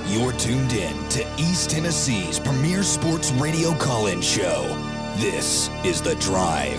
You're tuned in to East Tennessee's premier sports radio call-in show. This is The Drive.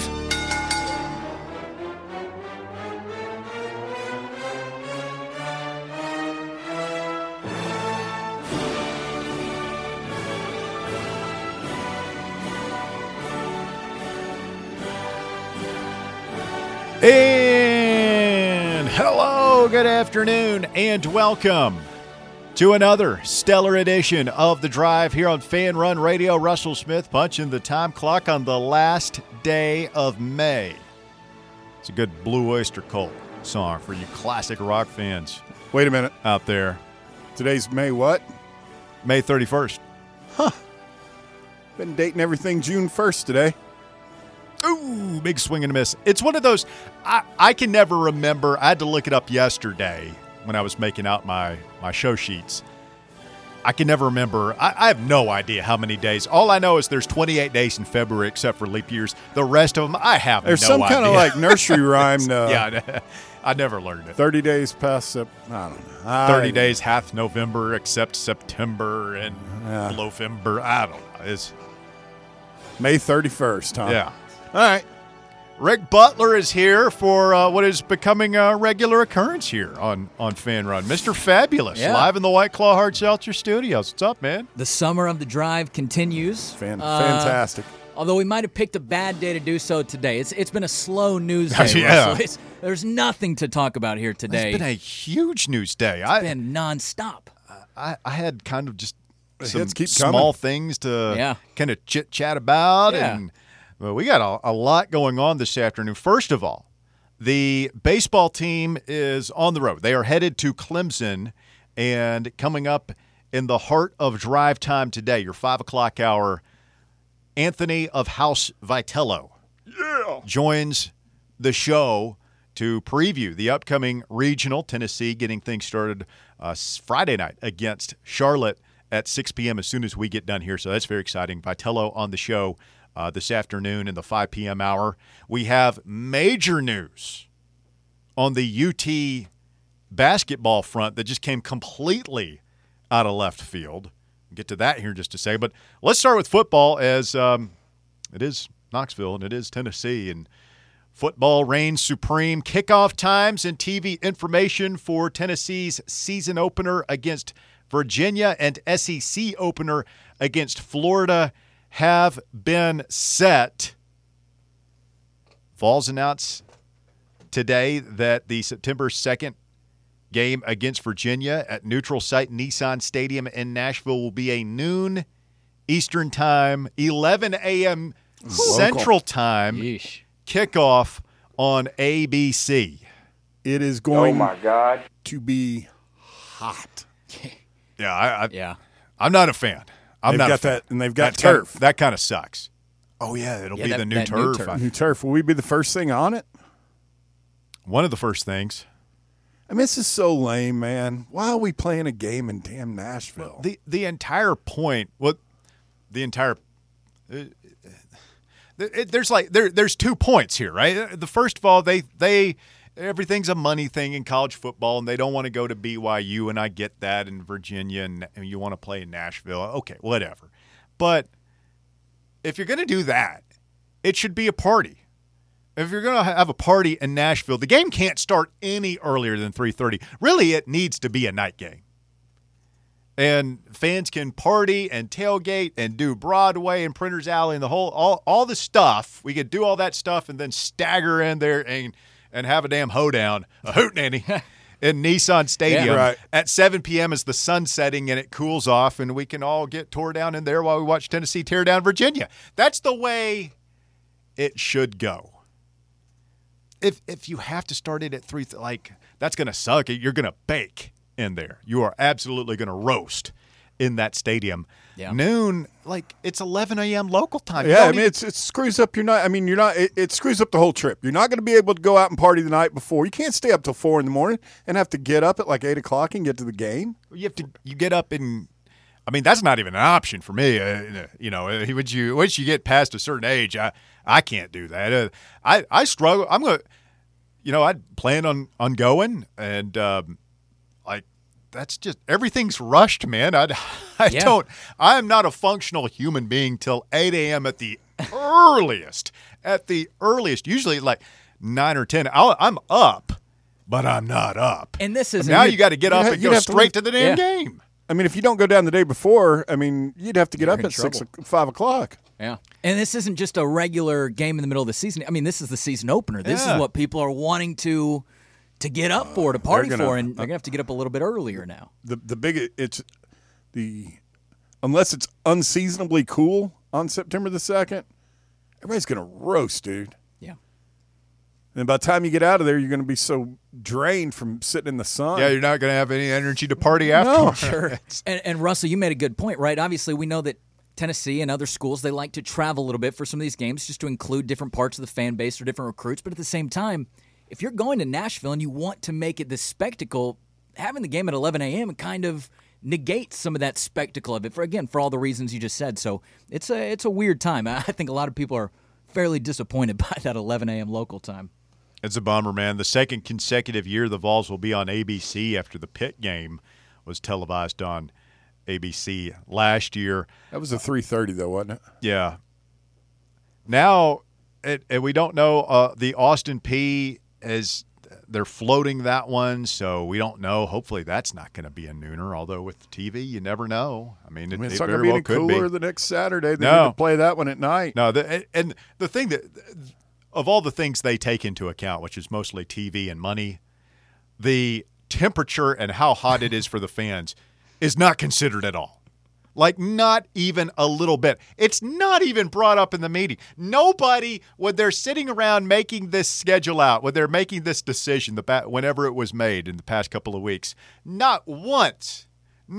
And hello, good afternoon, and welcome to another stellar edition of The Drive here on Fan Run Radio. Russell Smith punching the time clock on the last day of May. It's a good Blue Oyster Cult song for you classic rock fans. Wait a minute. Out there. Today's May what? May 31st. Huh. Been dating everything June 1st today. Ooh, big swing and a miss. It's one of those, I can never remember. I had to look it up yesterday when I was making out my show sheets. I can never remember. I have no idea how many days. All I know is there's 28 days in February except for leap years. The rest of them, I have there's no idea. There's some kind of like nursery rhyme. Yeah, I never learned it. 30 days past, I don't know. 30 days hath November except September and November. I don't know. It's May 31st, huh? Yeah. All right. Rick Butler is here for what is becoming a regular occurrence here on Fan Run. Mr. Fabulous, live in the White Claw Hard Seltzer Studios. What's up, man? The summer of the drive continues. Fantastic. Although we might have picked a bad day to do so today. It's been a slow news day, Yeah. Russell. There's nothing to talk about here today. It's been a huge news day. It's been nonstop. I had kind of just Some some small things to kind of chit-chat about. Yeah. And well, we got a lot going on this afternoon. First of all, the baseball team is on the road. They are headed to Clemson, and coming up in the heart of drive time today, your 5 o'clock hour, Anthony of House Vitello joins the show to preview the upcoming regional. Tennessee getting things started Friday night against Charlotte at 6 p.m. as soon as we get done here. So that's very exciting. Vitello on the show this afternoon in the 5 p.m. hour. We have major news on the UT basketball front that just came completely out of left field. We'll get to that here in just a second. But let's start with football, as it is Knoxville and it is Tennessee, and football reigns supreme. Kickoff times and TV information for Tennessee's season opener against Virginia and SEC opener against Florida have been set. Vols announced today that the September 2nd game against Virginia at neutral site Nissan Stadium in Nashville will be a noon Eastern time, 11 a.m. Central time kickoff on ABC. It is going to be hot. I'm not a fan. They've got that, and they've got turf. That kind of sucks. Oh, yeah, it'll be the new turf. New turf. Will we be the first thing on it? One of the first things. I mean, this is so lame, man. Why are we playing a game in damn Nashville? The entire point, there's 2 points here, right? The first of all, they everything's a money thing in college football, and they don't want to go to BYU, and I get that, in Virginia, and you want to play in Nashville. Okay, whatever. But if you're going to do that, it should be a party. If you're going to have a party in Nashville, the game can't start any earlier than 3:30. Really, it needs to be a night game. And fans can party and tailgate and do Broadway and Printers Alley and the whole all the stuff. We could do all that stuff and then stagger in there and have a damn hoedown, a hootenanny, in Nissan Stadium at 7 p.m. as the sun's setting and it cools off, and we can all get tore down in there while we watch Tennessee tear down Virginia. That's the way it should go. If you have to start it at 3, that's going to suck. You're going to bake in there. You are absolutely going to roast in that stadium. Yeah. Noon, it's 11 a.m. local time. Yeah, it screws up your night. I mean, it screws up the whole trip. You're not going to be able to go out and party the night before. You can't stay up till 4 in the morning and have to get up at 8 o'clock and get to the game. You get up and, that's not even an option for me. Once you get past a certain age, I can't do that. I struggle. I'm going to, I'd plan on going, and that's just everything's rushed, man. I'm not a functional human being till 8 a.m. at the earliest. At the earliest, usually like 9 or 10. I'm up, but I'm not up. And this is now you got to get up and go straight to the damn game. I mean, if you don't go down the day before, I mean, you'd have to get up at 5 o'clock. Yeah. And this isn't just a regular game in the middle of the season. I mean, this is the season opener. This is what people are wanting to get up for, to party for, and they're going to have to get up a little bit earlier now. Unless it's unseasonably cool on September the 2nd, everybody's going to roast, dude. Yeah. And by the time you get out of there, you're going to be so drained from sitting in the sun. Yeah, you're not going to have any energy to party afterwards. No, sure. And Russell, you made a good point, right? Obviously, we know that Tennessee and other schools, they like to travel a little bit for some of these games just to include different parts of the fan base or different recruits. But at the same time, if you're going to Nashville and you want to make it this spectacle, having the game at 11 a.m. kind of negates some of that spectacle of it, for all the reasons you just said. So it's a weird time. I think a lot of people are fairly disappointed by that 11 a.m. local time. It's a bummer, man. The second consecutive year the Vols will be on ABC after the Pitt game was televised on ABC last year. That was a 3:30 though, wasn't it? Yeah. Now, and we don't know the Austin Peay they're floating that one, so we don't know. Hopefully, that's not going to be a nooner. Although with TV, you never know. I mean, it's it not very going to be well any could cooler be. the next Saturday. They need to play that one at night. No, and the thing that of all the things they take into account, which is mostly TV and money, the temperature and how hot it is for the fans is not considered at all. Like, not even a little bit. It's not even brought up in the meeting. Nobody, when they're sitting around making this schedule out, when they're making this decision, whenever it was made in the past couple of weeks, not once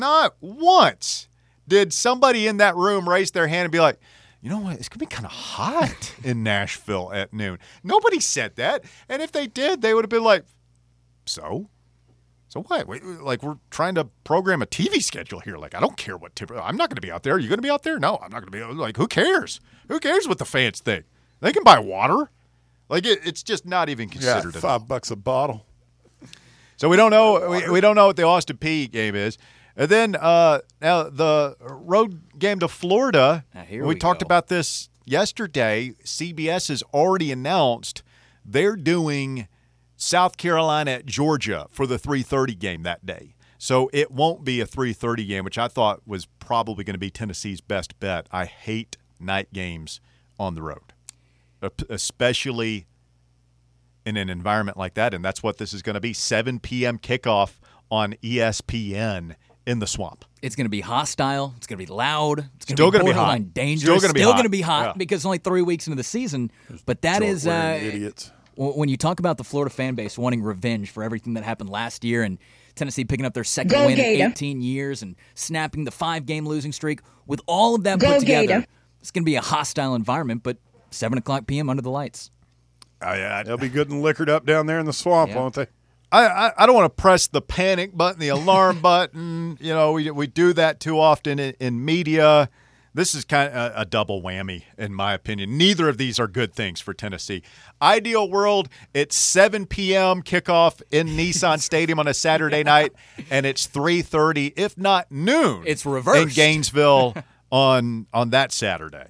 did somebody in that room raise their hand and be like, you know what, it's going to be kind of hot in Nashville at noon. Nobody said that. And if they did, they would have been like, So what? We're trying to program a TV schedule here. Like, I don't care what I'm not going to be out there. Are you going to be out there? No, I'm not going to be. Like, who cares? Who cares what the fans think? They can buy water. Like, it's just not even considered. Yeah, $5 a bottle. So we don't know. We don't know what the Austin Peay game is. And then now the road game to Florida. We talked about this yesterday. CBS has already announced they're doing South Carolina at Georgia for the 3:30 game that day. So it won't be a 3:30 game, which I thought was probably going to be Tennessee's best bet. I hate night games on the road, especially in an environment like that, and that's what this is going to be. 7 p.m. kickoff on ESPN in the Swamp. It's going to be hostile. It's going to be loud. It's going to be borderline dangerous. Still going to be hot because it's only 3 weeks into the season. But that is idiots. When you talk about the Florida fan base wanting revenge for everything that happened last year and Tennessee picking up their second win in 18 years and snapping the 5-game losing streak, with all of that put together, it's going to be a hostile environment, but 7 o'clock p.m. under the lights. Oh, yeah. They'll be good and liquored up down there in the swamp, won't they? I don't want to press the panic button, the alarm button. You know, we do that too often in media. This is kind of a double whammy, in my opinion. Neither of these are good things for Tennessee. Ideal world, it's 7 p.m. kickoff in Nissan Stadium on a Saturday night, and it's 3:30, if not noon. It's reversed. In Gainesville on that Saturday.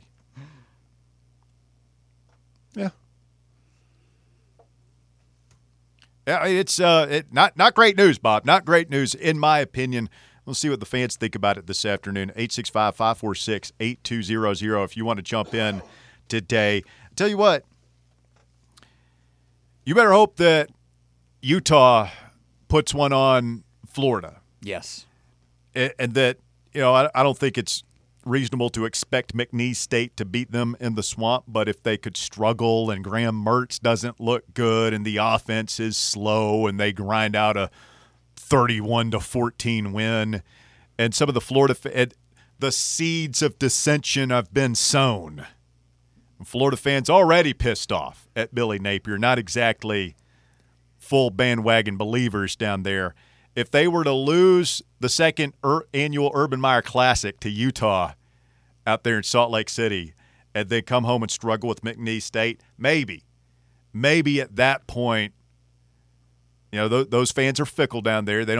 Yeah. Yeah, it's not great news, Bob. Not great news, in my opinion. We'll see what the fans think about it this afternoon. 865-546-8200 if you want to jump in today. I tell you what, you better hope that Utah puts one on Florida. Yes. And that, you know, I don't think it's reasonable to expect McNeese State to beat them in the Swamp, but if they could struggle and Graham Mertz doesn't look good and the offense is slow and they grind out a 31-14 win, and some of the Florida the seeds of dissension have been sown. Florida fans already pissed off at Billy Napier, not exactly full bandwagon believers down there. If they were to lose the second annual Urban Meyer Classic to Utah out there in Salt Lake City and then come home and struggle with McNeese State, maybe at that point, you know, those fans are fickle down there. They don't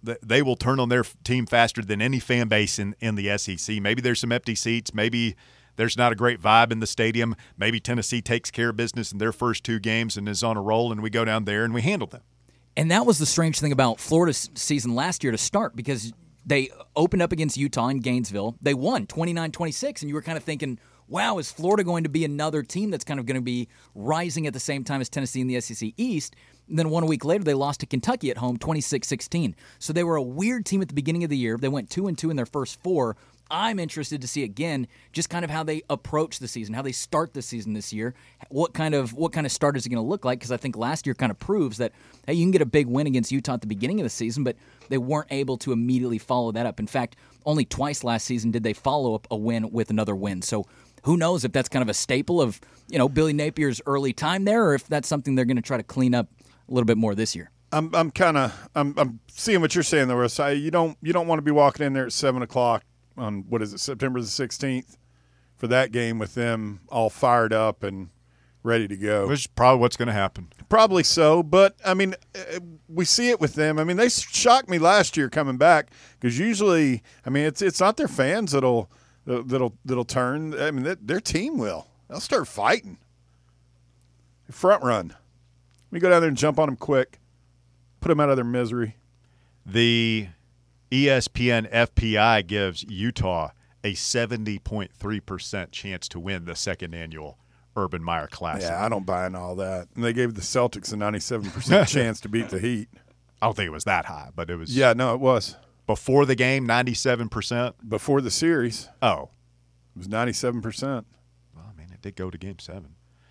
they will turn on their team faster than any fan base in the SEC. Maybe there's some empty seats. Maybe there's not a great vibe in the stadium. Maybe Tennessee takes care of business in their first 2 games and is on a roll, and we go down there and we handle them. And that was the strange thing about Florida's season last year to start, because they opened up against Utah in Gainesville. They won 29-26, and you were kind of thinking, wow, is Florida going to be another team that's kind of going to be rising at the same time as Tennessee in the SEC East? And then 1 week later, they lost to Kentucky at home 26-16. So they were a weird team at the beginning of the year. They went 2-2 in their first 4. I'm interested to see, again, just kind of how they approach the season, how they start the season this year. What kind of start is it going to look like? Because I think last year kind of proves that, hey, you can get a big win against Utah at the beginning of the season, but they weren't able to immediately follow that up. In fact, only twice last season did they follow up a win with another win. So who knows if that's kind of a staple of, Billy Napier's early time there, or if that's something they're going to try to clean up a little bit more this year. I'm seeing what you're saying though, Russ. You don't want to be walking in there at 7:00 on September the 16th for that game with them all fired up and ready to go. Which is probably what's going to happen. Probably so, but I mean, we see it with them. I mean, they shocked me last year coming back, because usually, I mean, it's not their fans that'll turn. I mean, their team will. They'll start fighting. Front run. We go down there and jump on them quick, put them out of their misery. The ESPN FPI gives Utah a 70.3% chance to win the second annual Urban Meyer Classic. Yeah, I don't buy into all that. And they gave the Celtics a 97% chance to beat the Heat. I don't think it was that high, but it was. Yeah, no, it was. Before the game, 97%? Before the series. Oh. It was 97%. Well, I mean, it did go to Game 7.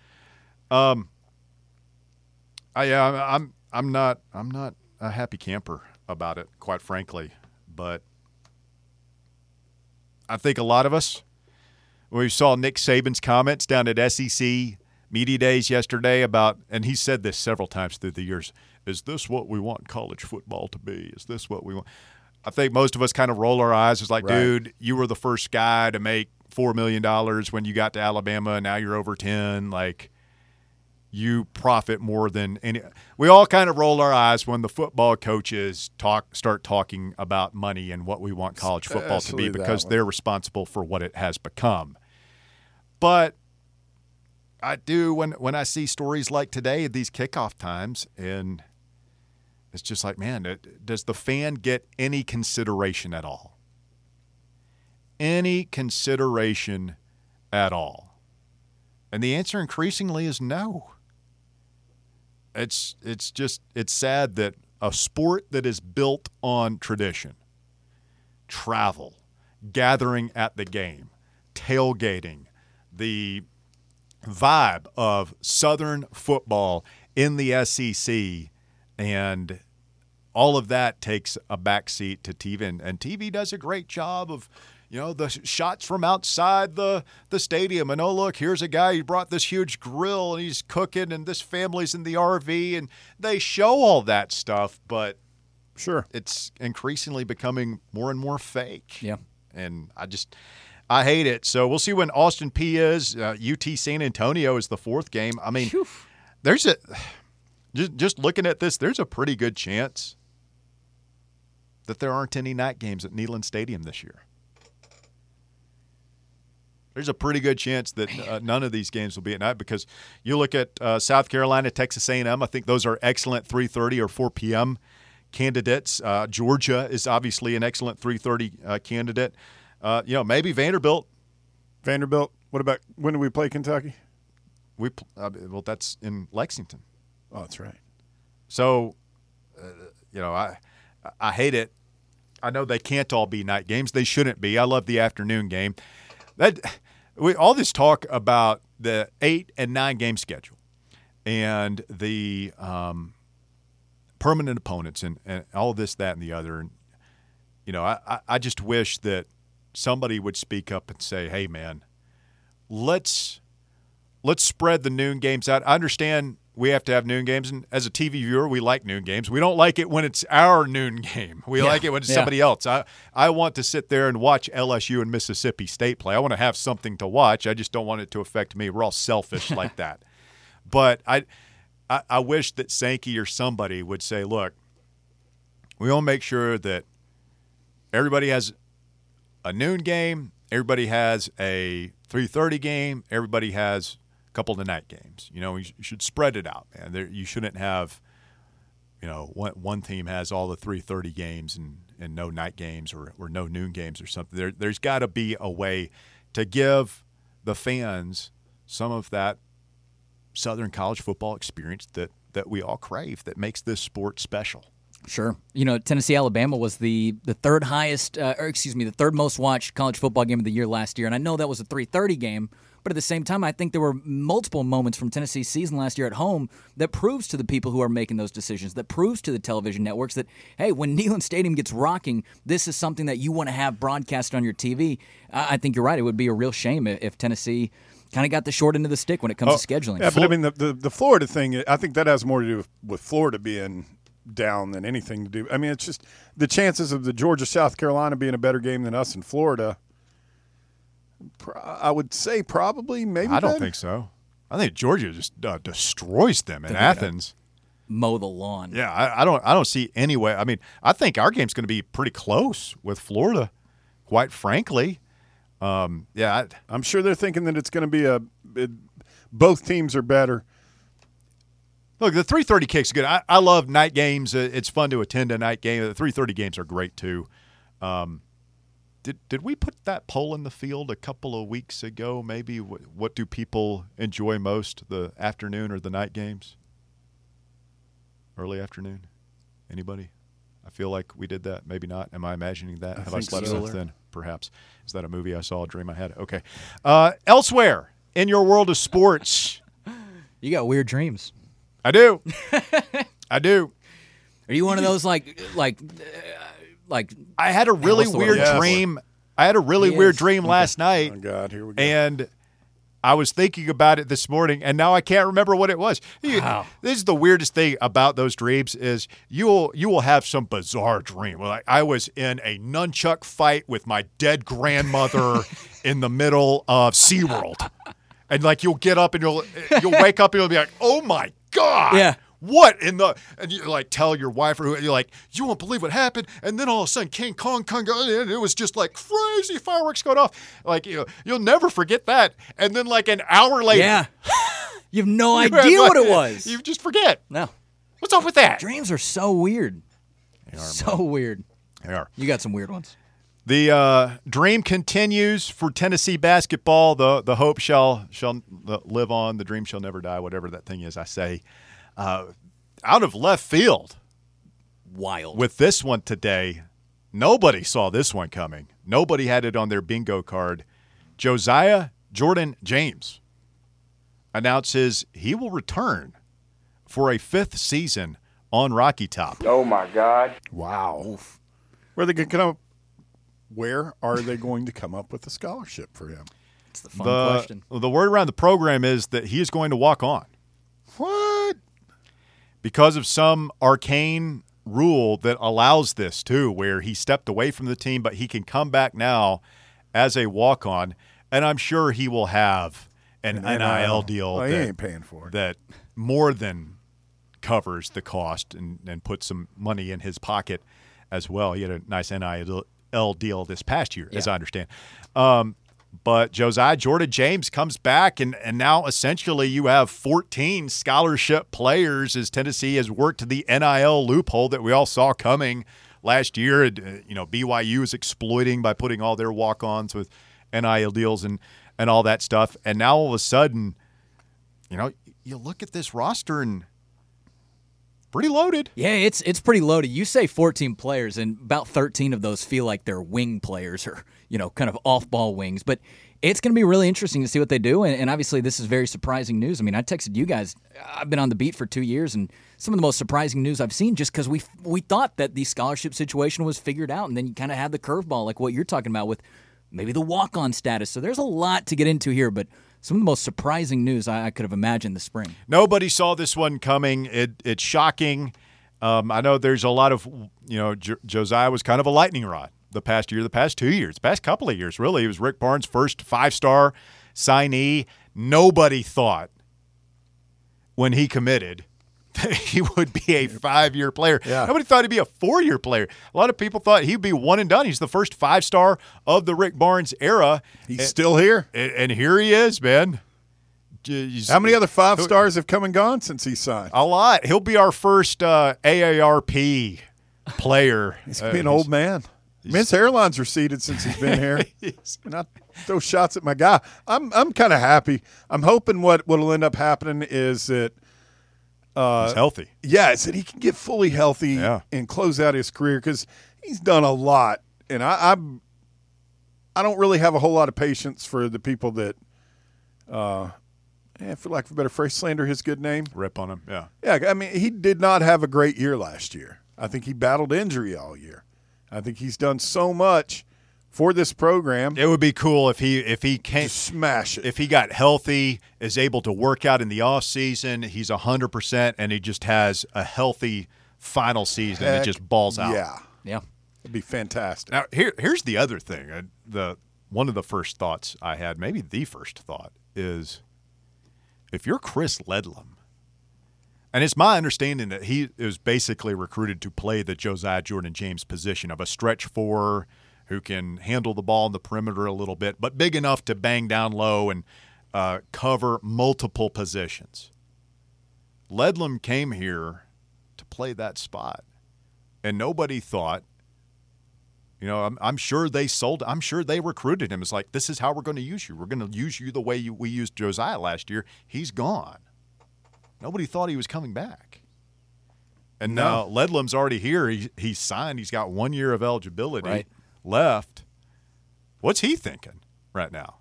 I'm not a happy camper about it, quite frankly. But I think a lot of us, we saw Nick Saban's comments down at SEC Media Days yesterday about, and he said this several times through the years, is this what we want college football to be? Is this what we want? I think most of us kind of roll our eyes. It's like, right, dude, you were the first guy to make $4 million when you got to Alabama, and now you're over 10. Like, you profit more than any. We all kind of roll our eyes when the football coaches start talking about money and what we want college football to be, because they're responsible for what it has become. But I do when I see stories like today, these kickoff times, and it's just like, man, does the fan get any consideration at all? Any consideration at all? And the answer increasingly is no. It's sad that a sport that is built on tradition, travel, gathering at the game, tailgating, the vibe of Southern football in the SEC, and all of that takes a backseat to TV. And TV does a great job of, the shots from outside the stadium. And, oh, look, here's a guy who brought this huge grill and he's cooking, and this family's in the RV. And they show all that stuff, but sure, it's increasingly becoming more and more fake. Yeah. And I hate it. So we'll see when Austin Peay is. UT San Antonio is the 4th game. I mean, just looking at this, there's a pretty good chance that there aren't any night games at Neyland Stadium this year. There's a pretty good chance that none of these games will be at night, because you look at South Carolina, Texas A&M. I think those are excellent 3:30 or 4 p.m. candidates. Georgia is obviously an excellent 3:30 candidate. Maybe Vanderbilt. Vanderbilt. What about, when do we play Kentucky? Well, that's in Lexington. Oh, that's right. So, I hate it. I know they can't all be night games. They shouldn't be. I love the afternoon game. All this talk about the 8 and 9 game schedule and the permanent opponents and all this, that, and the other. And, I just wish that somebody would speak up and say, hey, man, let's spread the noon games out. I understand we have to have noon games, and as a TV viewer, we like noon games. We don't like it when it's our noon game. We like it when it's somebody else. I want to sit there and watch LSU and Mississippi State play. I want to have something to watch. I just don't want it to affect me. We're all selfish like that. But I wish that Sankey or somebody would say, look, We want to make sure that everybody has a noon game, everybody has a 3:30 game, everybody has a couple of the night games. You should spread it out, man. You shouldn't have, one team has all the 3:30 games and no night games or no noon games or something. There's got to be a way to give the fans some of that Southern college football experience that we all crave, that makes this sport special. Sure. Tennessee, Alabama was the third most watched college football game of the year last year. And I know that was a 3:30 game, but at the same time, I think there were multiple moments from Tennessee's season last year at home that proves to the people who are making those decisions, that proves to the television networks that, hey, when Neyland Stadium gets rocking, this is something that you want to have broadcast on your TV. I think you're right. It would be a real shame if Tennessee kind of got the short end of the stick when it comes to scheduling. Yeah, but I mean, the Florida thing, I think that has more to do with Florida being down than anything to do. I mean, it's just the chances of the Georgia-South Carolina being a better game than us in Florida, I would say probably, maybe. I don't think so. I think Georgia just destroys them in Athens. Mow the lawn. Yeah, I don't see any way. I mean, I think our game's going to be pretty close with Florida, quite frankly. I'm sure they're thinking that it's going to be both teams are better. Look, the 3:30 kick's good. I love night games. It's fun to attend a night game. The 3:30 games are great too. Did we put that poll in the field a couple of weeks ago? Maybe what do people enjoy most, the afternoon or the night games? Early afternoon. Anybody? I feel like we did that. Maybe not. Am I imagining that? Have I slept since then? Perhaps. Is that a movie I saw, a dream I had? Okay. Elsewhere in your world of sports. You got weird dreams. I do. I do. Are you one of those like I had a really weird dream. I had a really weird dream last night. Oh God, here we go. And I was thinking about it this morning, and now I can't remember what it was. Wow. This is the weirdest thing about those dreams is you will have some bizarre dream. Like I was in a nunchuck fight with my dead grandmother in the middle of SeaWorld. And like you'll get up and you'll wake up and you'll be like, oh my God. Yeah. What in the, and you like tell your wife or who, you're like, you won't believe what happened. And then all of a sudden King Kong comes in and it was just like crazy fireworks going off. Like, you'll never forget that. And then like an hour later. Yeah. You have no idea what it was. You just forget. No. What's up with that? Dreams are so weird. They are, so weird. They are. You got some weird ones. The dream continues for Tennessee basketball. The hope shall live on. The dream shall never die, whatever that thing is I say. Out of left field. Wild. With this one today, nobody saw this one coming. Nobody had it on their bingo card. Josiah Jordan James announces he will return for a 5th season on Rocky Top. Oh, my God. Wow. Oof. Where are they going to come up with a scholarship for him? It's the fun question. The word around the program is that he is going to walk on. What? Because of some arcane rule that allows this too, where he stepped away from the team, but he can come back now as a walk-on, and I'm sure he will have an NIL deal he ain't paying for it. That more than covers the cost and puts some money in his pocket as well. He had a nice NIL deal this past year, as I understand. But Josiah Jordan James comes back, and now essentially you have 14 scholarship players as Tennessee has worked the NIL loophole that we all saw coming last year. BYU is exploiting by putting all their walk-ons with NIL deals and all that stuff. And now all of a sudden, you look at this roster and pretty loaded. Yeah, it's pretty loaded. You say 14 players, and about 13 of those feel like they're wing players or, kind of off-ball wings. But it's going to be really interesting to see what they do, and obviously this is very surprising news. I mean, I texted you guys. I've been on the beat for 2 years, and some of the most surprising news I've seen just because we thought that the scholarship situation was figured out, and then you kind of had the curveball like what you're talking about with maybe the walk-on status. So there's a lot to get into here, but some of the most surprising news I could have imagined this spring. Nobody saw this one coming. It's shocking. I know there's a lot of, Josiah was kind of a lightning rod the past 2 years, the past couple of years, really. He was Rick Barnes' first 5-star signee. Nobody thought when he committed he would be a 5-year player. Yeah. Nobody thought he'd be a 4-year player. A lot of people thought he'd be one and done. He's the first 5-star of the Rick Barnes era. He's still here. And here he is, man. How many other 5-stars have come and gone since he signed? A lot. He'll be our first AARP player. He's going to be an old man. His hairline's receded since he's been here. And I throw shots at my guy. I'm kind of happy. I'm hoping what'll end up happening is that he's healthy. Yeah, it's that he can get fully healthy and close out his career because he's done a lot. And I don't really have a whole lot of patience for the people that, for lack of a better phrase, slander his good name. Rip on him, yeah. Yeah, I mean, he did not have a great year last year. I think he battled injury all year. I think he's done so much for this program. It would be cool if he can't just smash it. If he got healthy, is able to work out in the off season, he's 100%, and he just has a healthy final season and just balls out. Yeah, it'd be fantastic. Now here's the other thing. One of the first thoughts I had, maybe the first thought, is if you're Chris Ledlum. And it's my understanding that he is basically recruited to play the Josiah Jordan-James position of a stretch four who can handle the ball in the perimeter a little bit, but big enough to bang down low and cover multiple positions. Ledlum came here to play that spot, and nobody thought, I'm sure they I'm sure they recruited him. It's like, this is how we're going to use you. We're going to use you the way we used Josiah last year. He's gone. Nobody thought he was coming back. And now Ledlum's already here. He's signed. He's got 1 year of eligibility left. What's he thinking right now?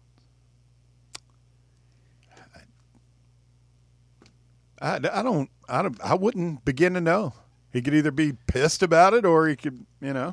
I wouldn't begin to know. He could either be pissed about it or he could,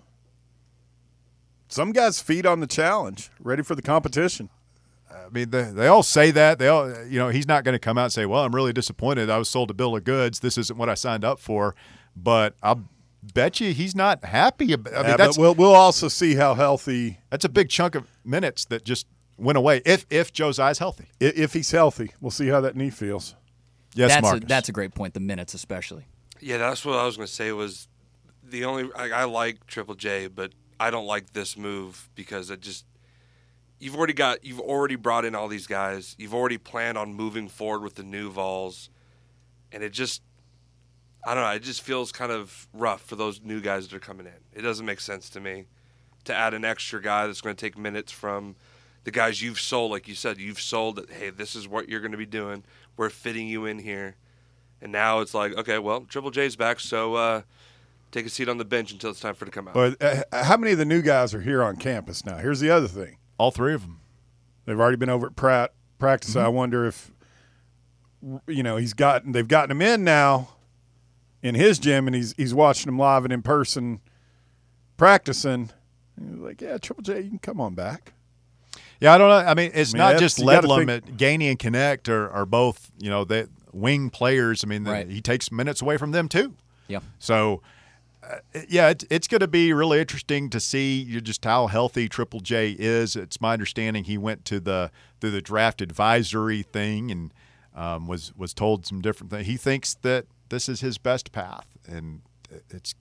some guys feed on the challenge, ready for the competition. I mean, they all say that. They all, he's not going to come out and say, well, I'm really disappointed. I was sold a bill of goods. This isn't what I signed up for. But I'll bet you he's not happy. But we'll also see how healthy. That's a big chunk of minutes that just went away if Josiah's healthy. If he's healthy, we'll see how that knee feels. Yes, Marcus. That's a great point, the minutes especially. Yeah, that's what I was going to say was the only – I like Triple J, but I don't like this move because it just – You've already brought in all these guys. You've already planned on moving forward with the new Vols. And it just, I don't know, it just feels kind of rough for those new guys that are coming in. It doesn't make sense to me to add an extra guy that's going to take minutes from the guys you've sold. Like you said, you've sold that, hey, this is what you're going to be doing. We're fitting you in here. And now it's like, okay, well, Triple J's back, so take a seat on the bench until it's time for it to come out. But how many of the new guys are here on campus now? Here's the other thing. All three of them. They've already been over at Pratt practice. Mm-hmm. I wonder if they've gotten him in now in his gym, and he's watching him live and in person practicing. And he's like, yeah, Triple J, you can come on back. Yeah, I don't know. I mean, it's not just Ledlum. Gainey and Connect are both they wing players. I mean, he takes minutes away from them too. Yeah. So. It's going to be really interesting to see just how healthy Triple J is. It's my understanding he went to the draft advisory thing and was told some different things. He thinks that this is his best path, and it's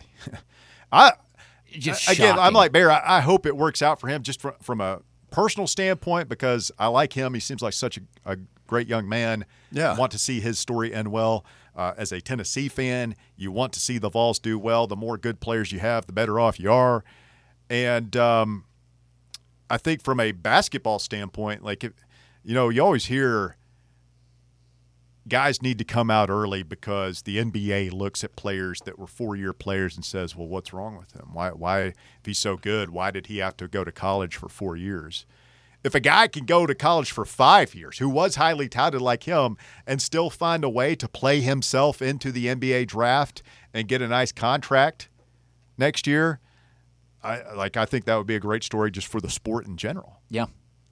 I'm like Bear. I hope it works out for him just from a personal standpoint because I like him. He seems like such a great young man. Yeah, I want to see his story end well. As a Tennessee fan, you want to see the Vols do well. The more good players you have, the better off you are. And I think from a basketball standpoint, you always hear guys need to come out early because the NBA looks at players that were 4-year players and says, well, what's wrong with him? Why if he's so good, why did he have to go to college for 4 years? If a guy can go to college for 5 years, who was highly touted like him, and still find a way to play himself into the NBA draft and get a nice contract next year, I think that would be a great story just for the sport in general. Yeah.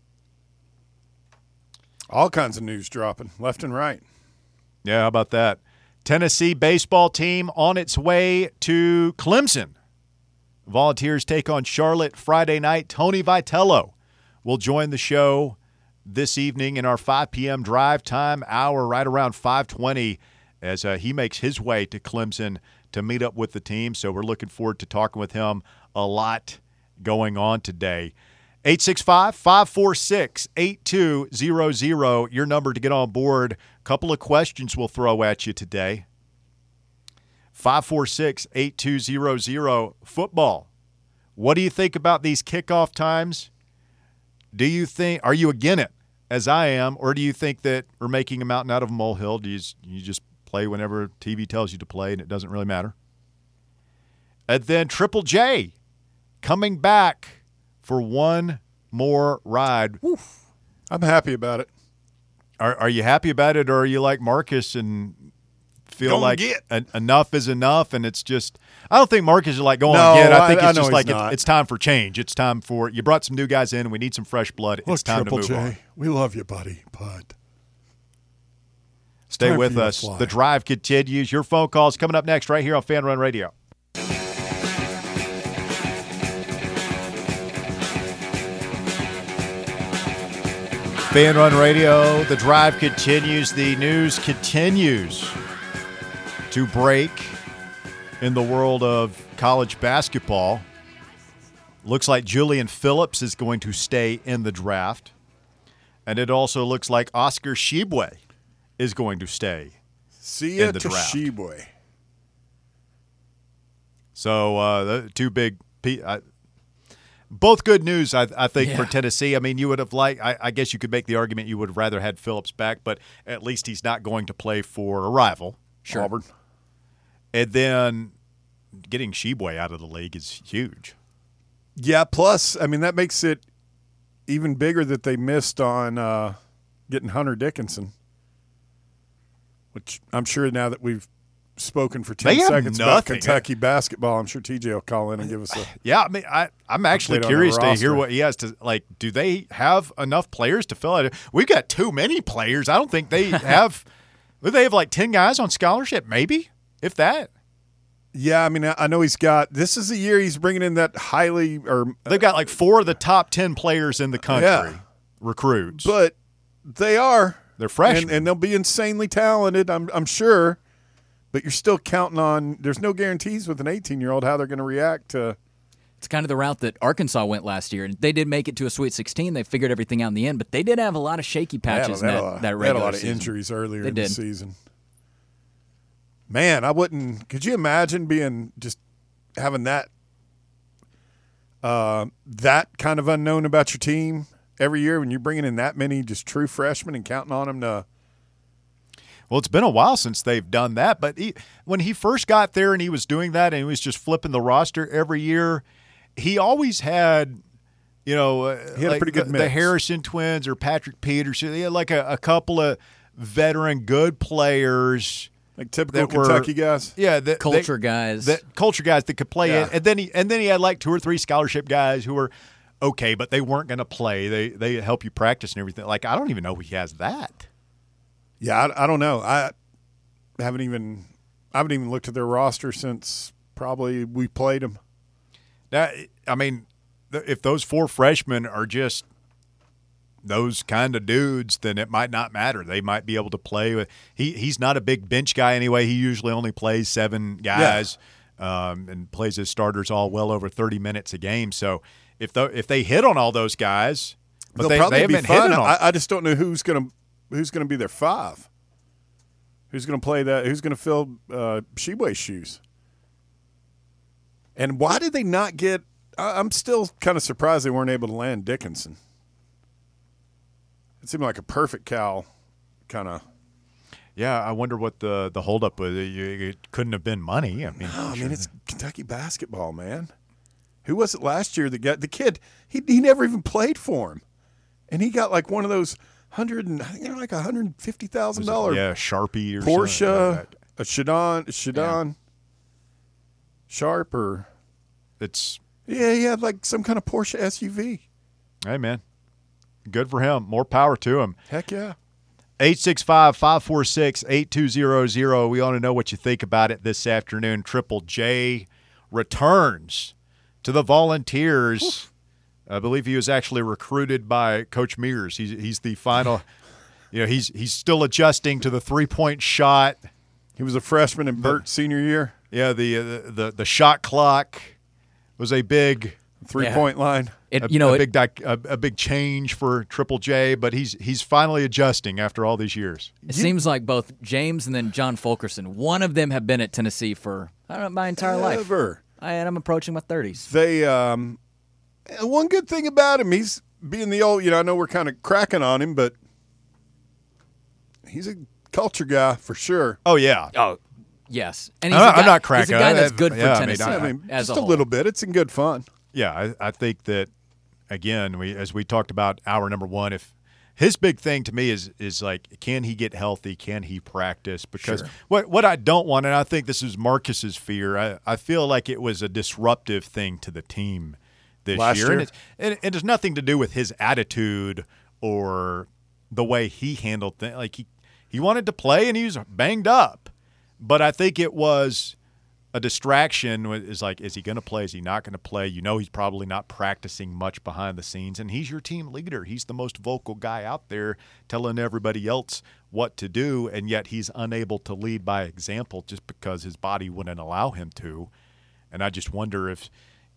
All kinds of news dropping left and right. Yeah, how about that? Tennessee baseball team on its way to Clemson. Volunteers take on Charlotte Friday night. Tony Vitello will join the show this evening in our 5 p.m. drive time hour right around 5:20 as he makes his way to Clemson to meet up with the team. So we're looking forward to talking with him. A lot going on today. 865-546-8200, your number to get on board. Couple of questions we'll throw at you today. 546-8200. Football. What do you think about these kickoff times? Are you against it, as I am, or do you think that we're making a mountain out of a molehill? Do you just play whenever TV tells you to play and it doesn't really matter? And then Triple J coming back for one more ride. Oof. I'm happy about it. Are you happy about it, or are you like Marcus and feel like enough is enough? And it's just, I don't think Marcus is like going again. I think it's just like it's time for change. It's time for, you brought some new guys in. We need some fresh blood. It's time to move on. We love you, buddy, but stay with us. The drive continues. Your phone calls coming up next right here on Fan Run Radio. Fan Run Radio, the drive continues. The news continues to break in the world of college basketball. Looks like Julian Phillips is going to stay in the draft. And it also looks like Oscar Tshiebwe is going to stay in the draft. Tshiebwe. So the two big both good news, I think, for Tennessee. I mean, you would have I guess you could make the argument you would have rather had Phillips back, but at least he's not going to play for a rival, Auburn. And then getting Tshiebwe out of the league is huge. Yeah, plus, I mean, that makes it even bigger that they missed on getting Hunter Dickinson, which I'm sure now that we've spoken for 10 seconds about Kentucky basketball, I'm sure TJ will call in and give us a I mean, I'm actually curious to hear what he has to, like, do they have enough players to fill it? We've got too many players. I don't think they have – they have like 10 guys on scholarship, maybe, if that. Yeah, I mean, I know he's got – this is the year he's bringing in that highly – or they've got like 4 of the top 10 players in the country, recruits. But they are. They're freshmen. And they'll be insanely talented, I'm sure. But you're still counting on – there's no guarantees with an 18-year-old how they're going to react to – It's kind of the route that Arkansas went last year. They did make it to a Sweet 16. They figured everything out in the end, but they did have a lot of shaky patches in that regular season. They had a lot of injuries earlier in the season. Man, I wouldn't – could you imagine having that kind of unknown about your team every year when you're bringing in that many just true freshmen and counting on them to – Well, it's been a while since they've done that, but when he first got there and he was doing that and he was just flipping the roster every year, he always had, he had a pretty good mix. The Harrison twins or Patrick Peterson. He had like a couple of veteran good players. Like typical Kentucky guys? Yeah. Culture guys that could play it. And then he had like 2 or 3 scholarship guys who were okay, but they weren't going to play. They help you practice and everything. Like, I don't even know if he has that. Yeah, I don't know. I haven't even looked at their roster since probably we played them. Now, I mean, if those 4 freshmen are just those kind of dudes, then it might not matter. They might be able to play. He's not a big bench guy anyway. He usually only plays 7 guys and plays his starters all well over 30 minutes a game. So if they hit on all those guys, but they haven't been hitting on. I just don't know who's going to be their 5? Who's going to play that? Who's going to fill Tshiebwe's shoes? And why did they not get – I'm still kind of surprised they weren't able to land Dickinson. It seemed like a perfect Cal kind of – Yeah, I wonder what the holdup was. It couldn't have been money. I mean, it's Kentucky basketball, man. Who was it last year that got – the kid, he never even played for him. And he got like one of those – I think they're like $150,000. Sharpie or Porsche, like a Shadon Sharp, or it's he had like some kind of Porsche SUV. Hey man, good for him. More power to him. Heck yeah. 865-546-8200. We want to know what you think about it this afternoon. Triple J returns to the Volunteers. Oof. I believe he was actually recruited by Coach Mears. He's the final. He's still adjusting to the 3-point shot. He was a freshman in Burt's senior year. Yeah, the shot clock was a big 3-point line. A big change for Triple J, but he's finally adjusting after all these years. It seems like both James and then John Fulkerson, one of them have been at Tennessee for my entire life. And I'm approaching my 30s. They one good thing about him, he's being the old. I know we're kind of cracking on him, but he's a culture guy for sure. Oh yeah. Oh, yes, and I'm not cracking. He's a guy that's good for yeah, Tennessee. Just a little bit. It's in good fun. Yeah, I think that again, as we talked about hour number one, if his big thing to me is like, can he get healthy? Can he practice? Because what I don't want, and I think this is Marcus's fear, I feel like it was a disruptive thing to the team this year. And it has nothing to do with his attitude or the way he handled things. Like he wanted to play and he was banged up. But I think it was a distraction. Is like, is he going to play? Is he not going to play? He's probably not practicing much behind the scenes, and he's your team leader. He's the most vocal guy out there telling everybody else what to do, and yet he's unable to lead by example just because his body wouldn't allow him to. And I just wonder if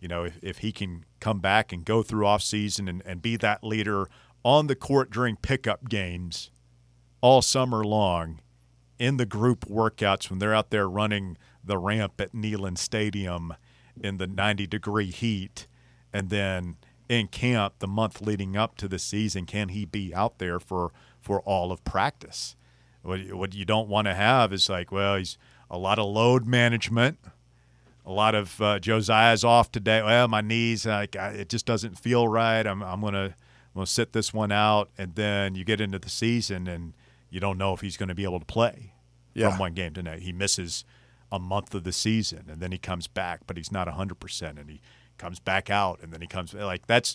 he can come back and go through off-season and be that leader on the court during pickup games all summer long in the group workouts when they're out there running the ramp at Neyland Stadium in the 90-degree heat, and then in camp the month leading up to the season, can he be out there for all of practice? What you don't want to have is like, well, he's a lot of load management, a lot of Josiah's off today. Well, my knees, it just doesn't feel right. I'm gonna sit this one out, and then you get into the season and you don't know if he's going to be able to play from one game to next. He misses a month of the season, and then he comes back, but he's not 100%, and he comes back out, and then he comes like the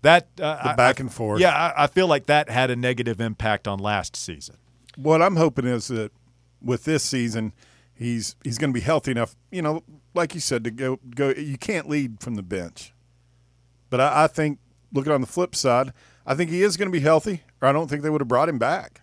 back and forth. Yeah, I feel like that had a negative impact on last season. What I'm hoping is that with this season, he's going to be healthy enough. Like you said, to go. You can't lead from the bench, but I think looking on the flip side, I think he is going to be healthy, or I don't think they would have brought him back.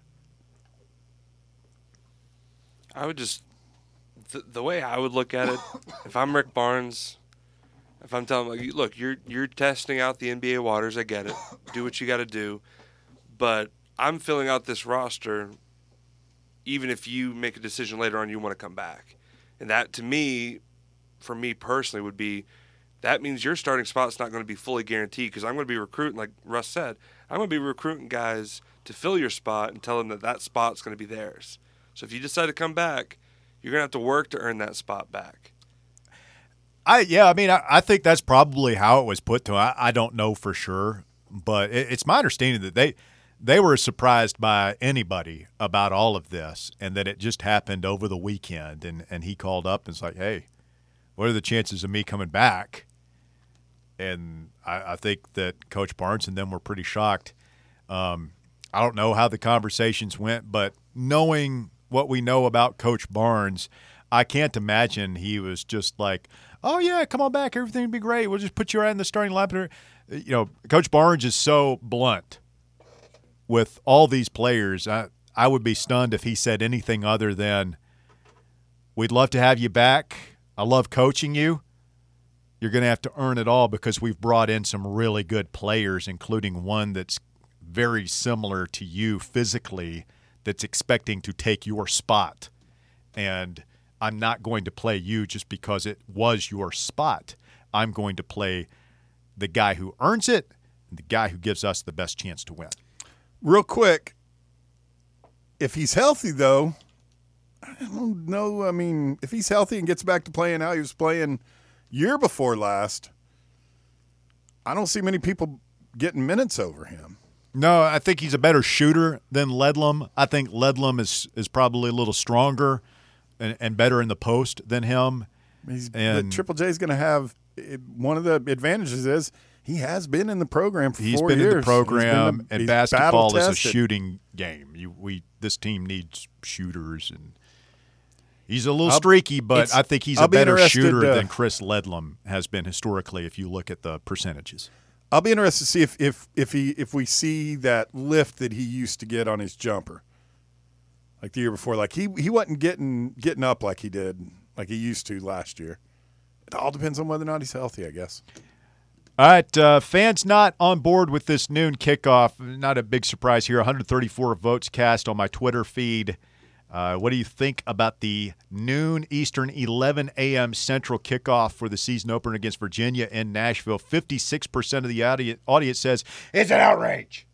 I would just the way I would look at it, if I'm Rick Barnes, if I'm telling him, look, you're testing out the NBA waters, I get it. Do what you got to do. But I'm filling out this roster even if you make a decision later on you want to come back. And that, to me, for me personally, would be that means your starting spot's not going to be fully guaranteed because I'm going to be recruiting, like Russ said, I'm going to be recruiting guys to fill your spot and tell them that spot's going to be theirs. So if you decide to come back, you're going to have to work to earn that spot back. I think that's probably how it was put to him. I don't know for sure, but it's my understanding that they were surprised by anybody about all of this and that it just happened over the weekend. And he called up and was like, hey, what are the chances of me coming back? And I think that Coach Barnes and them were pretty shocked. I don't know how the conversations went, but knowing what we know about Coach Barnes, I can't imagine he was just like, oh, yeah, come on back. Everything will be great. We'll just put you right in the starting lineup. Coach Barnes is so blunt with all these players. I would be stunned if he said anything other than, we'd love to have you back. I love coaching you. You're going to have to earn it all because we've brought in some really good players, including one that's very similar to you physically, that's expecting to take your spot. And I'm not going to play you just because it was your spot. I'm going to play the guy who earns it and the guy who gives us the best chance to win. Real quick, if he's healthy, though, I don't know. I mean, if he's healthy and gets back to playing how he was playing year before last, I don't see many people getting minutes over him. No, I think he's a better shooter than Ledlum. I think Ledlum is probably a little stronger and better in the post than him. Triple J's going to have one of the advantages is he has been in the program for 4 years. He's been in the program, and basketball is a shooting game. This team needs shooters, and he's a little streaky, but I think he's a better shooter than Chris Ledlum has been historically if you look at the percentages. I'll be interested to see if we see that lift that he used to get on his jumper. like the year before. Like he wasn't getting up like he used to last year. It all depends on whether or not he's healthy, I guess. All right, fans not on board with this noon kickoff. Not a big surprise here. 134 votes cast on my Twitter feed. What do you think about the noon Eastern, 11 a.m. Central kickoff for the season opener against Virginia in Nashville? 56% of the audience says it's an outrage.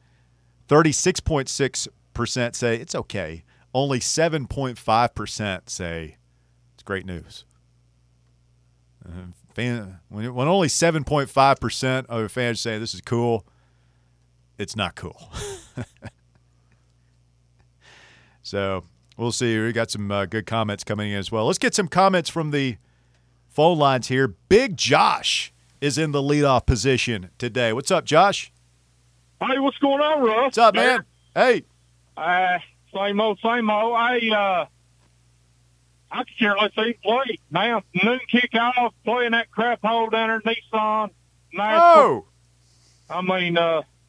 36.6% say it's okay. Only 7.5% say it's great news. When only 7.5% of the fans say this is cool, it's not cool. So we'll see. We got some good comments coming in as well. Let's get some comments from the phone lines here. Big Josh is in the leadoff position today. What's up, Josh? Hey, what's going on, Russ? What's up, man? Hey. Same old. I could care less who play. Now, noon kickoff, playing that crap hole down there in Nissan. Oh! I mean,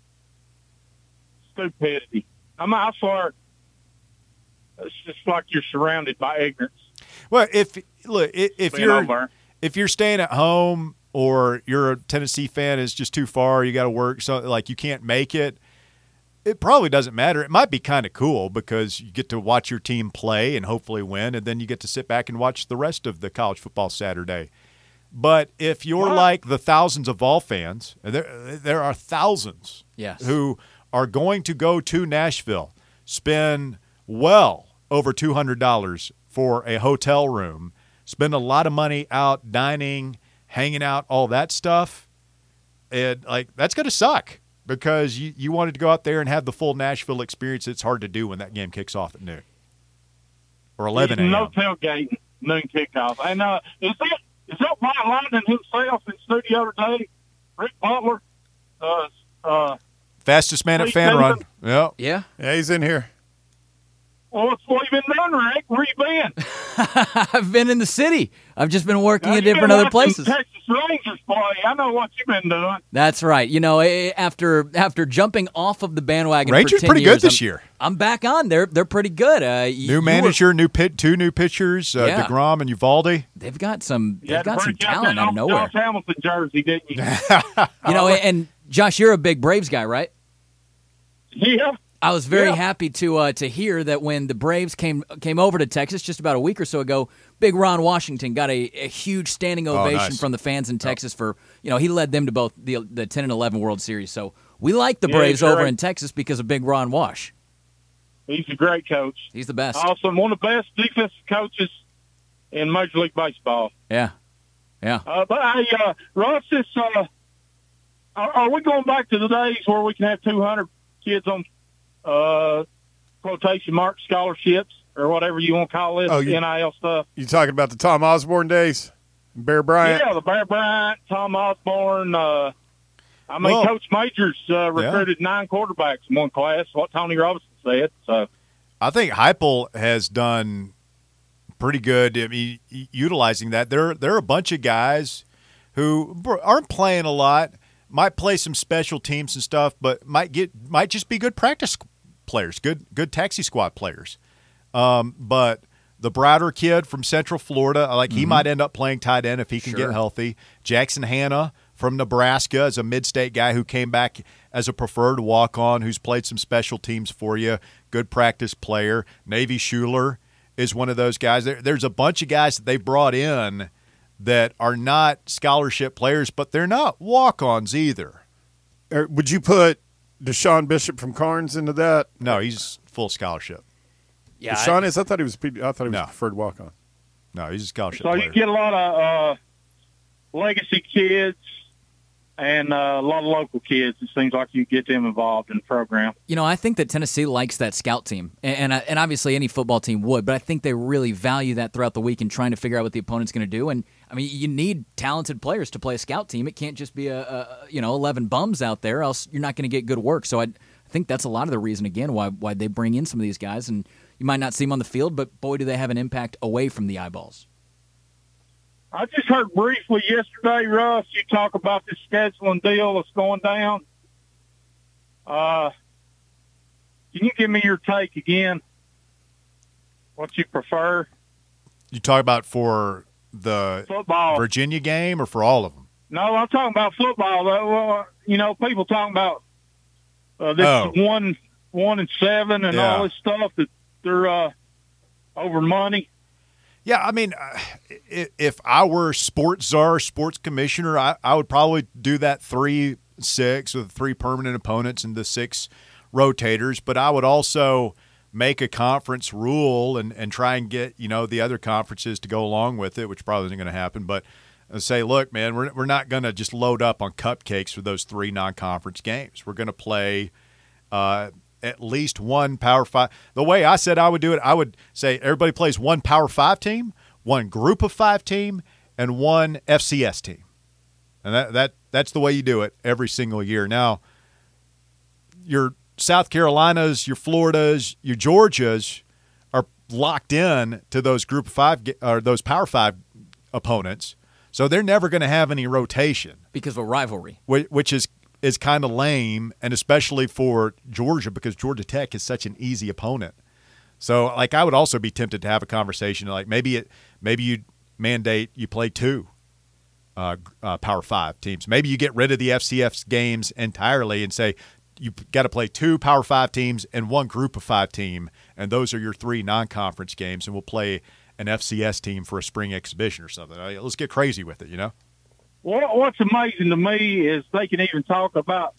stupidity. I swear, it's just like you're surrounded by ignorance. Well, if you're staying at home or you're a Tennessee fan, it's just too far, you got to work, so like you can't make it, it probably doesn't matter. It might be kind of cool because you get to watch your team play and hopefully win, and then you get to sit back and watch the rest of the college football Saturday. But if you're like the thousands of Vol fans, and there are thousands who are going to go to Nashville, spend well over $200 for a hotel room, spend a lot of money out dining, hanging out, all that stuff, and like that's going to suck. Because you wanted to go out there and have the full Nashville experience. It's hard to do when that game kicks off at noon or 11 a.m. No tailgating, noon kickoff. And is that White Lightning himself in studio today? Rick Butler? Fastest man at Fan Run. Yep. Yeah. Yeah, he's in here. Well, what have you been doing, Rick? Where you been? I've been in the city. I've just been working at different other places. Texas Rangers play. I know what you've been doing. That's right. You know, after jumping off of the bandwagon, Rangers for 10 pretty years, good this year. I'm back on. They're pretty good. New manager, two new pitchers, DeGrom and Uvalde. They've got some. You They've got some talent out of nowhere. Josh Hamilton jersey, didn't you? You know, and Josh, you're a big Braves guy, right? Yeah. I was very happy to hear that when the Braves came over to Texas just about a week or so ago, Big Ron Washington got a huge standing ovation from the fans in Texas for, he led them to both the 10 and 11 World Series. So we like the Braves over in Texas because of Big Ron Wash. He's a great coach. He's the best. Awesome. One of the best defensive coaches in Major League Baseball. Yeah. Yeah. But Russ, are we going back to the days where we can have 200 kids on quotation mark scholarships or whatever you want to call this, NIL stuff? You talking about the Tom Osborne days? Bear Bryant? Yeah, the Bear Bryant, Tom Osborne. Coach Majors recruited 9 quarterbacks in one class, what Tony Robinson said. So I think Heupel has done pretty good utilizing that. There are a bunch of guys who aren't playing a lot, might play some special teams and stuff, but might just be good practice players, good taxi squad players. But the Browder kid from Central Florida, he might end up playing tight end if he can get healthy. Jackson Hanna from Nebraska is a mid-state guy who came back as a preferred walk-on, who's played some special teams for you, good practice player. Navy Schuler is one of those guys. There's a bunch of guys that they brought in that are not scholarship players, but they're not walk-ons either. Would you put Deshaun Bishop from Carnes into that? No, he's full scholarship. Yeah, Deshaun is. I thought he was preferred walk-on. No, he's a scholarship player. So you get a lot of legacy kids and a lot of local kids. It seems like you get them involved in the program. I think that Tennessee likes that scout team, and obviously any football team would, but I think they really value that throughout the week and trying to figure out what the opponent's going to do. And you need talented players to play a scout team. It can't just be 11 bums out there, else you're not going to get good work. So I think that's a lot of the reason again why they bring in some of these guys, and you might not see them on the field, but boy, do they have an impact away from the eyeballs. I just heard briefly yesterday, Russ, you talk about this scheduling deal that's going down. Can you give me your take again? what you prefer? You talk about for the Football. Virginia game or for all of them? No, I'm talking about football. Well, people talking about this 1-7 and all this stuff that they're over money. Yeah, I mean, if I were sports czar, sports commissioner, I would probably do that 3-6 with 3 permanent opponents and the 6 rotators. But I would also make a conference rule and try and get the other conferences to go along with it, which probably isn't going to happen. But say, look, man, we're not going to just load up on cupcakes for those 3 non-conference games. We're going to play at least one Power 5. The way I said I would do it, I would say everybody plays one Power 5 team, one Group of 5 team, and one FCS team. And that's the way you do it every single year. Now, your South Carolinas, your Floridas, your Georgias are locked in to those Group of 5 or those Power 5 opponents, so they're never going to have any rotation because of a rivalry, which is kind of lame, and especially for Georgia because Georgia Tech is such an easy opponent. So, I would also be tempted to have a conversation maybe you mandate you play 2 Power 5 teams. Maybe you get rid of the FCS games entirely and say you've got to play 2 Power 5 teams and 1 Group of 5 team, and those are your 3 non-conference games, and we'll play an FCS team for a spring exhibition or something. Let's get crazy with it, What's amazing to me is they can even talk about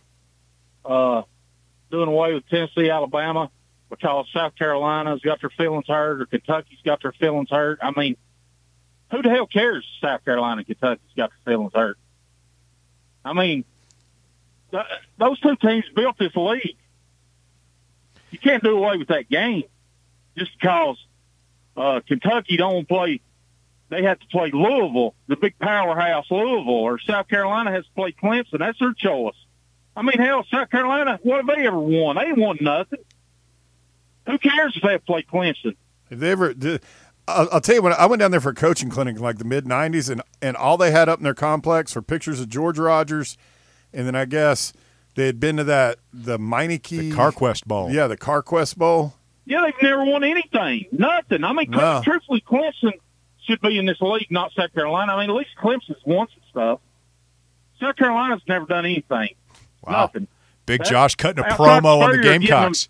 doing away with Tennessee, Alabama, because South Carolina's got their feelings hurt or Kentucky's got their feelings hurt. I mean, who the hell cares if South Carolina and Kentucky's got their feelings hurt? I mean, those 2 teams built this league. You can't do away with that game just because Kentucky don't play. They have to play Louisville, the big powerhouse Louisville, or South Carolina has to play Clemson. That's their choice. I mean, hell, South Carolina, what have they ever won? They ain't won nothing. Who cares if they have to play Clemson? If they ever did, I'll tell you, when I went down there for a coaching clinic in the mid-'90s, and all they had up in their complex were pictures of George Rogers, and then I guess they had been to the Meineke. The CarQuest Bowl. Yeah, the CarQuest Bowl. Yeah, they've never won anything. Nothing. I mean, truthfully, Clemson should be in this league, not South Carolina. I mean, at least Clemson's won some stuff. South Carolina's never done anything. Wow. Nothing. Big Josh cutting a promo on the Gamecocks.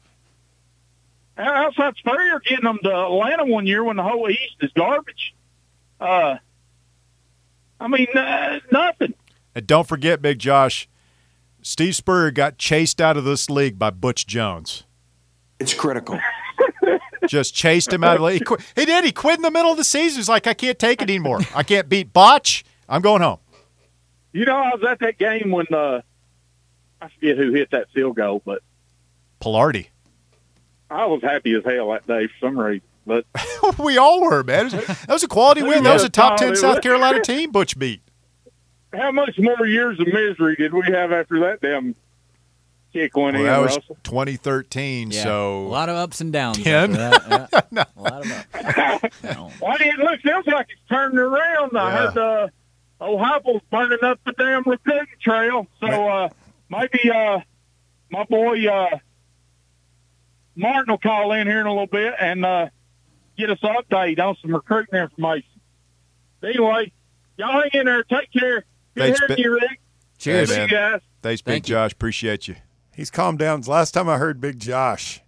Outside Spurrier getting them to Atlanta one year when the whole East is garbage. I mean, nothing. And don't forget, Big Josh, Steve Spurrier got chased out of this league by Butch Jones. It's critical. Just chased him out of the league. He did. He quit in the middle of the season. He's like, I can't take it anymore. I can't beat Botch. I'm going home. I was at that game when I forget who hit that field goal, but Pilardi. I was happy as hell that day for some reason. But we all were, man. That was a quality win. That was a top 10 South Carolina team Butch beat. How much more years of misery did we have after that damn kick went in, that was Russell? 2013, so... A lot of ups and downs 10? after that. Yeah. A lot of ups. No. Well, it looks like it's turning around. I heard old Heupel's burning up the damn recruiting trail. So maybe my boy Martin will call in here in a little bit and get us an update on some recruiting information. Anyway, y'all hang in there. Take care. Good hearing you, Rick. Cheers. Hey, you guys. Thanks, Big Josh. Appreciate you. He's calmed down. Last time I heard Big Josh,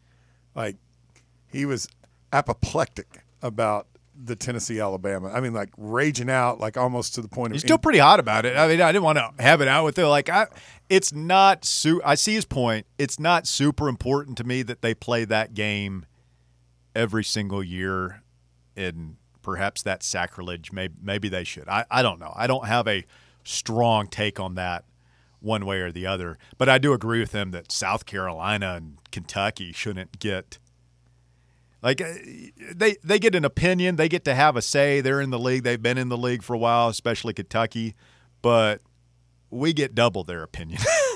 he was apoplectic about the Tennessee-Alabama. I mean, raging out, almost to the point of... He's still pretty hot about it. I mean, I didn't want to have it out with it. It's not... I see his point. It's not super important to me that they play that game every single year, and perhaps that's sacrilege. Maybe they should. I don't know. I don't have a strong take on that one way or the other. But I do agree with him that South Carolina and Kentucky shouldn't get they get an opinion. They get to have a say. They're in the league. They've been in the league for a while, especially Kentucky. But we get double their opinion.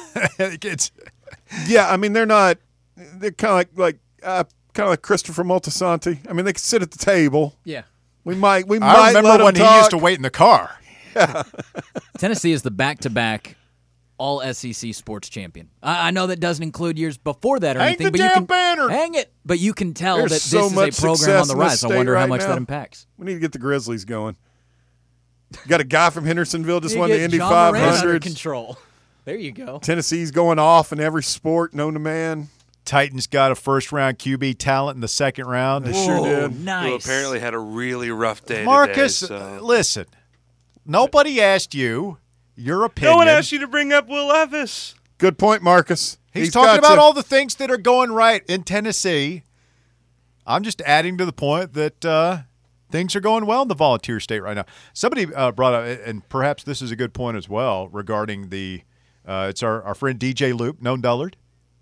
Yeah, I mean, they're not – they're kind of like Christopher Moltisanti. I mean, they can sit at the table. Yeah. We might I remember let when him talk. He used to wait in the car. Tennessee is the back-to-back all SEC sports champion. I know that doesn't include years before that or Hang anything, the but you damn can banner. hang it. But you can tell There's that so this much is a program success on the in this rise. I state wonder how right much now. that impacts. We need to get the Grizzlies going. Got a guy from Hendersonville just You won the get Indy John Moran under 500. control. There you go. Tennessee's going off in every sport known to man. Titans got a first-round QB talent in the second round. They sure Whoa, did. Nice. Who apparently had a really rough day Marcus, today. So. listen. Nobody asked you your opinion. No one asked you to bring up Will Levis. Good point, Marcus. He's got talking about you. all the things that are going right in Tennessee. I'm just adding to the point that things are going well in the Volunteer State right now. Somebody brought up, and perhaps this is a good point as well, regarding the it's our friend DJ Loop, known Dullard,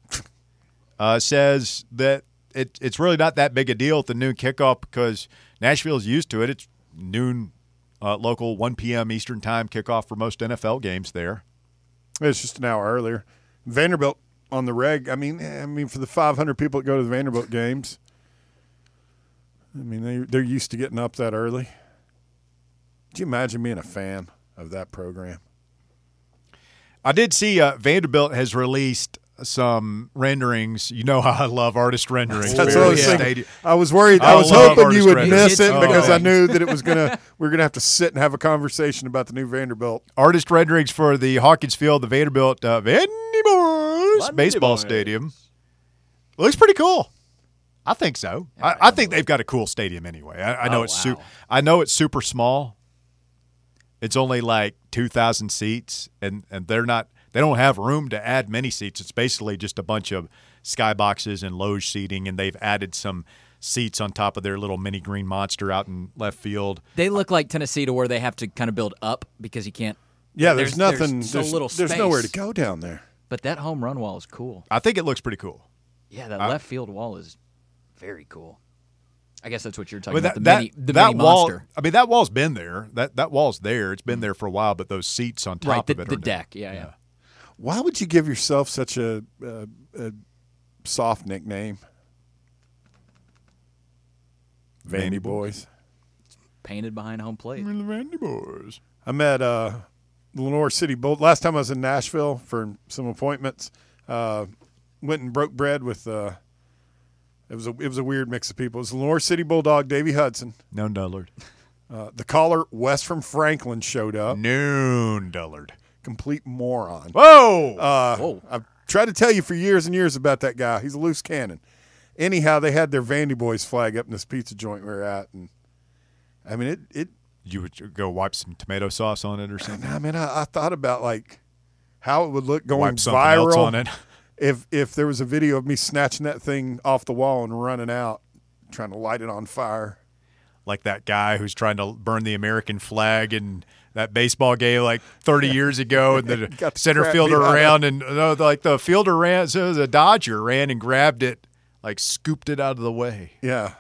says that it's really not that big a deal at the noon kickoff because Nashville's used to it. It's noon local, 1 p.m. Eastern time kickoff for most NFL games there. It's just an hour earlier. Vanderbilt on the reg. I mean, for the 500 people that go to the Vanderbilt games, I mean, they're used to getting up that early. Could you imagine being a fan of that program? I did see Vanderbilt has released some renderings. You know how I love artist renderings. That's for what I was the thinking. stadium. I was worried. I I was love hoping you artist would renderings. miss it Oh. because I knew that it was we're gonna have to sit and have a conversation about the new Vanderbilt. Artist renderings for the Hawkins Field, the Vanderbilt Vandy Boys baseball stadium. Looks pretty cool. I think so. I think they've got a cool stadium anyway. I know wow. I know it's super small. It's only like 2,000 seats, and they don't have room to add many seats. It's basically just a bunch of skyboxes and loge seating, and they've added some seats on top of their little mini green monster out in left field. They look like Tennessee to where they have to kind of build up because you can't. Yeah, there's nothing. There's so little space. There's nowhere to go down there. But that home run wall is cool. I think it looks pretty cool. Yeah, that left field wall is very cool. I guess that's what you're talking I mean, about. The that mini wall. monster. I mean, that wall's been there. That wall's there. It's been there for a while, but those seats on top Right, of it the are new. deck. Yeah. Why would you give yourself such a soft nickname? Vandy Boys. Painted behind home plate. The Vandy Boys. I met the Lenore City Bull. Last time I was in Nashville for some appointments. Went and broke bread with. It was a weird mix of people. It was Lenore City Bulldog Davey Hudson. No Dullard. The caller Wes from Franklin showed up. Noon Dullard. Complete moron. Whoa! Whoa. I've tried to tell you for years and years about that guy. He's a loose cannon. Anyhow, they had their Vandy Boys flag up in this pizza joint we were at, and I mean it. You would go wipe some tomato sauce on it or something? I mean, I thought about like how it would look going Wipe something viral else on it. if there was a video of me snatching that thing off the wall and running out, trying to light it on fire. Like that guy who's trying to burn the American flag in that baseball game like 30 years ago, and the Got the center crap fielder beat out of ran, and like the fielder ran, so the Dodger ran and grabbed it, like scooped it out of the way. Yeah.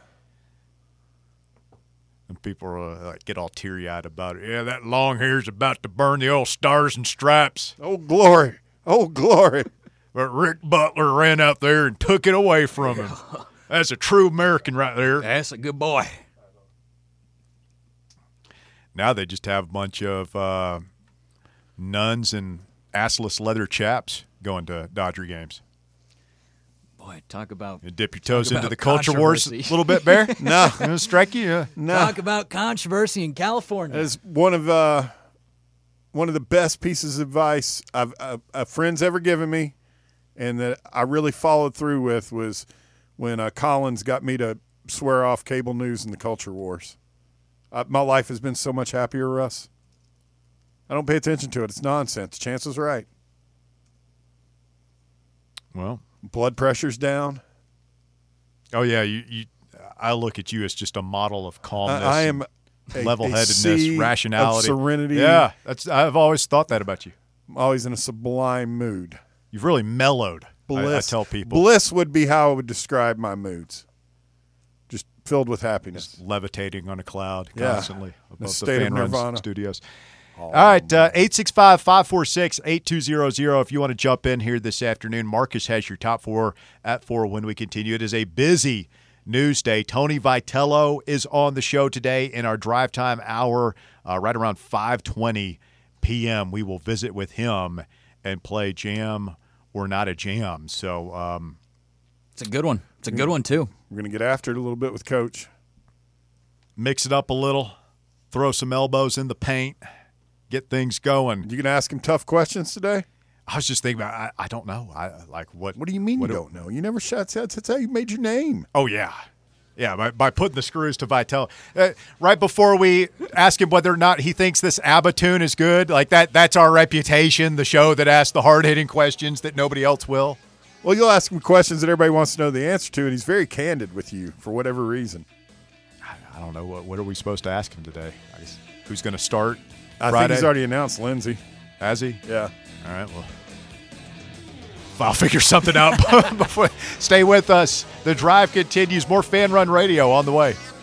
And people like get all teary-eyed about it. Yeah, that long hair's about to burn the old stars and stripes. Oh glory! Oh glory! But Rick Butler ran out there and took it away from him. That's a true American right there. That's a good boy. Now they just have a bunch of nuns and assless leather chaps going to Dodger games. Boy, talk about You dip your toes Talk into about the culture wars a controversy. little bit, Bear? No. You know, strike you? Yeah. No, talk about controversy in California. it's one of the best pieces of advice a friend's ever given me, and that I really followed through with was when Collins got me to swear off cable news and the culture wars. My life has been so much happier, Russ. I don't pay attention to it. It's nonsense. Chance was right. Well, Blood pressure's down. oh, yeah. You. I look at you as just a model of calmness. I am and a level-headedness, sea rationality. of serenity. Yeah. I've always thought that about you. I'm always in a sublime mood. You've really mellowed. Bliss. I tell people. Bliss would be how I would describe my moods. Just filled with happiness. Levitating on a cloud Yeah. constantly above the state of Fan Runs nirvana. studios. All right, 865-546-8200 if you want to jump in here this afternoon. Marcus has your top four at 4 when we continue. It is a busy news day. Tony Vitello is on the show today in our drive time hour right around 5:20 p.m. We will visit with him and play jam or not a jam. So it's a good one. It's a good one, too. We're going to get after it a little bit with Coach. Mix it up a little, throw some elbows in the paint, get things going. You going to ask him tough questions today? I was just thinking about I don't know. What do you mean you don't know? You never shot. That's how you made your name. Oh, yeah. Yeah, by putting the screws to Vitale. Right before we ask him whether or not he thinks this ABBA tune is good, like that's our reputation, the show that asks the hard-hitting questions that nobody else will. Well, you'll ask him questions that everybody wants to know the answer to, and he's very candid with you for whatever reason. I don't know. What are we supposed to ask him today? Who's going to start I Friday? think he's already announced Lindsey. Has he? Yeah. All right, well, I'll figure something out. Stay with us. The drive continues. More Fan Run Radio on the way.